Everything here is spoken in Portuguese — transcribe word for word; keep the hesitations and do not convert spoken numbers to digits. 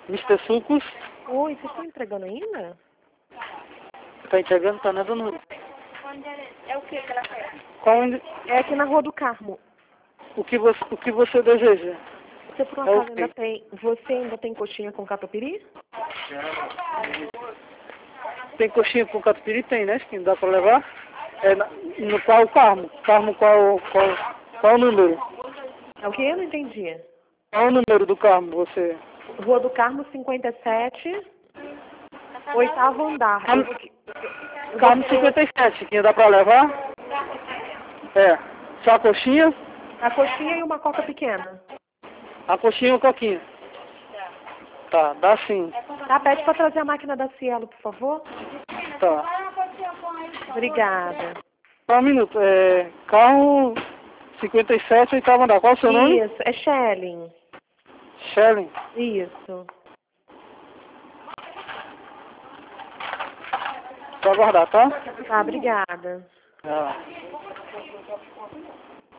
mister Sucos. Oi, vocês estão entregando ainda? Tá entregando, tá nada no... É o que que ela quer? Qual, ende- É aqui na Rua do Carmo. o, que você, o que você deseja? Você por um É o acaso ainda quê? tem. Você ainda tem coxinha com catupiry? Tem coxinha com catupiry? Tem, né? Que dá pra levar? É na, no qual Carmo? Carmo qual, qual, qual o número? É o que? Eu não entendi. Qual o número do Carmo você... Rua do Carmo cinquenta e sete, oitavo andar. Eu vou, que- eu vou Carmo querer cinquenta e sete, que dá pra levar? É. Só a coxinha? a coxinha e uma coca pequena. A coxinha ou coquinha? Tá, dá sim. Tá, pede pra trazer a máquina da Cielo, por favor. Tá. Obrigada. Só um minuto. É, carro cinquenta e sete, oitavo andar. Qual é o seu nome? Isso, é Shelling. Shelly. Isso. Só aguardar, tá? Tá, obrigada. Ah.